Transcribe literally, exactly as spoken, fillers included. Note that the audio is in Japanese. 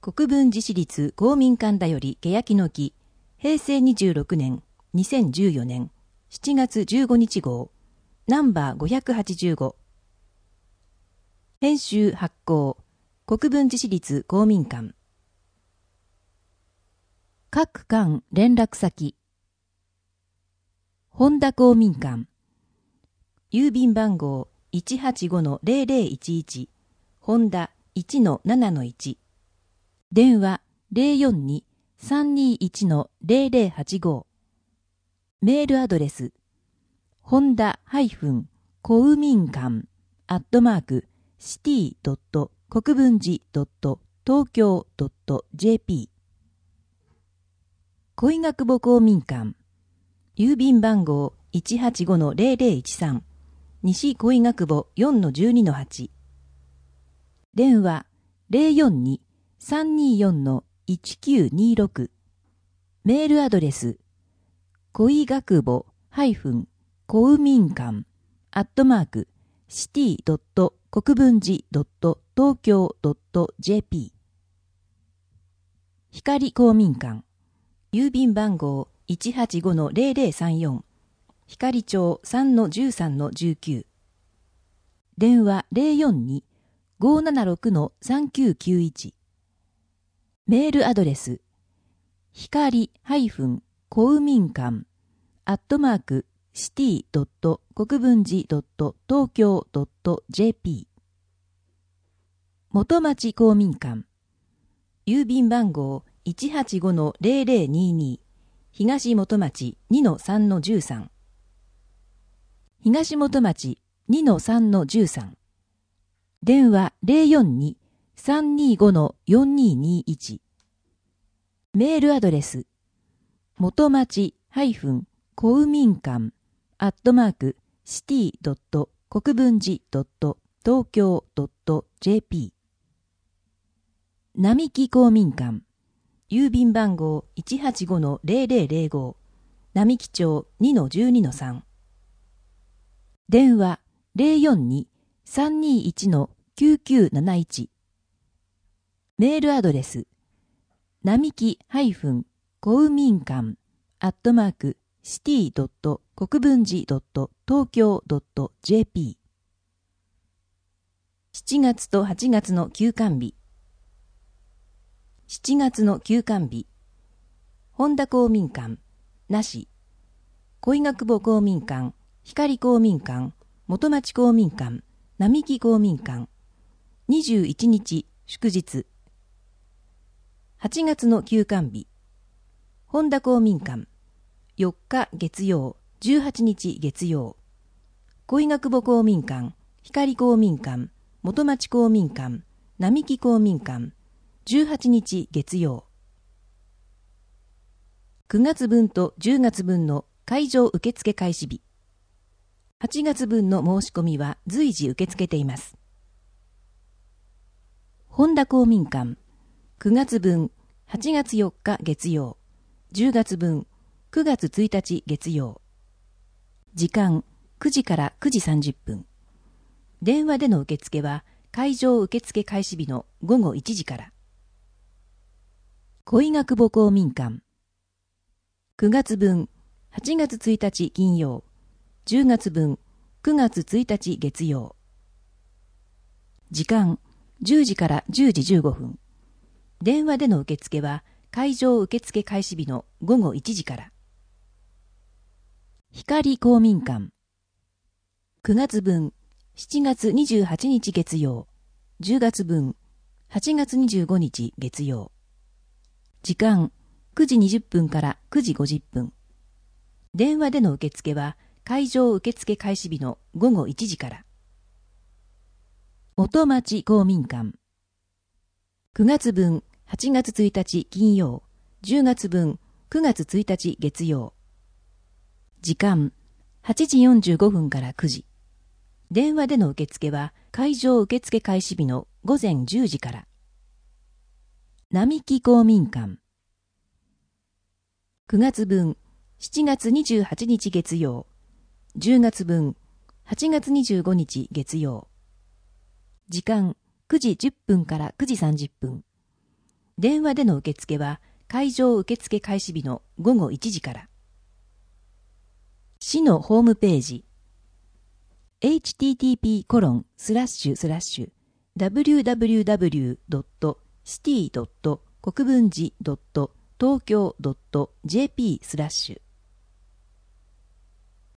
国分寺市立公民館だより欅の木、平成にじゅうろくねん、にせんじゅうよねんしちがつじゅうごにち号、ナンバーごひゃくはちじゅうご。編集発行、国分寺市立公民館。各館連絡先。本田公民館。郵便番号 いちはちごのゼロゼロいちいち、本田 いちのななのいち。電話 ゼロよんに さんにいちのゼロゼロはちご。メールアドレス、本田公民館アットマークシティドット国分寺ドット東京ドット ジェーピー。恋学母公民館。郵便番号 いちはちごのゼロゼロいちさん。西恋学母 よんのじゅうにのはち。電話 ゼロよんに さんによんのいちきゅうにろく。メールアドレス、恋学母公民館アットマークシティドット国分寺ドット東京ドット ジェーピー。光公民館。郵便番号 いちはちごのゼロゼロさんよん。光町 さんのじゅうさんのじゅうきゅう。電話 ゼロよんに ごーななろくのさんきゅうきゅういち。メールアドレス、光公民館アットマークシティドット国分寺ドット東京ドット ジェーピー。元町公民館。郵便番号 いちはちごのゼロゼロにに。東元町 にのさんのじゅうさん。東元町 にのさんのじゅうさん。電話 ゼロよんに さんにごのよんににいち。メールアドレス、元町公民館アットマークシティドット国分寺ドット東京ドット ジェーピー。並木公民館。郵便番号 いちはちごのゼロゼロゼロご。並木町 にのじゅうにのさん。電話 ゼロよんに さんにいちのきゅうきゅうなないち。メールアドレス、並木公民館アットマークシティドット国分寺ドット東京ドット ジェーピー。しちがつとはちがつの休館日。しちがつの休館日。本田公民館、なし。恋学母公民館、光公民館、元町公民館、並木公民館。にじゅういちにち祝日。はちがつの休館日。本田公民館、よっか月曜、じゅうはちにち月曜。恋学母公民館、光公民館、元町公民館、並木公民館。じゅうはちにち月曜。くがつ分とじゅうがつ分の会場受付開始日。はちがつ分の申し込みは随時受け付けています。本田公民館。くがつ分はちがつよっか月曜。じゅうがつ分くがつついたち月曜。時間くじからくじさんじゅっぷん。電話での受付は会場受付開始日のごごいちじから。恋学母公民館。くがつ分はちがつついたち金曜。じゅうがつ分くがつついたち月曜。時間じゅうじからじゅうじじゅうごふん。電話での受付は会場受付開始日のごごいちじから。光公民館。くがつ分しちがつにじゅうはちにち月曜。じゅうがつ分はちがつにじゅうごにち月曜。時間くじにじゅっぷんからくじごじゅっぷん。電話での受付は会場受付開始日のごごいちじから。元町公民館。くがつ分はちがつついたち金曜。じゅうがつ分くがつついたち月曜。時間はちじよんじゅうごふんからくじ。電話での受付は会場受付開始日のごぜんじゅうじから。並木公民館。くがつ分しちがつにじゅうはちにち月曜。じゅうがつ分はちがつにじゅうごにち月曜。時間くじじゅっぷんからくじさんじゅっぷん。 電話での受付は会場受付開始日のごごいちじから。市のホームページ エイチティーティーピーコロンスラッシュスラッシュダブリューダブリューダブリュードットシティドット国分寺ドット東京ドットジェーピースラッシュ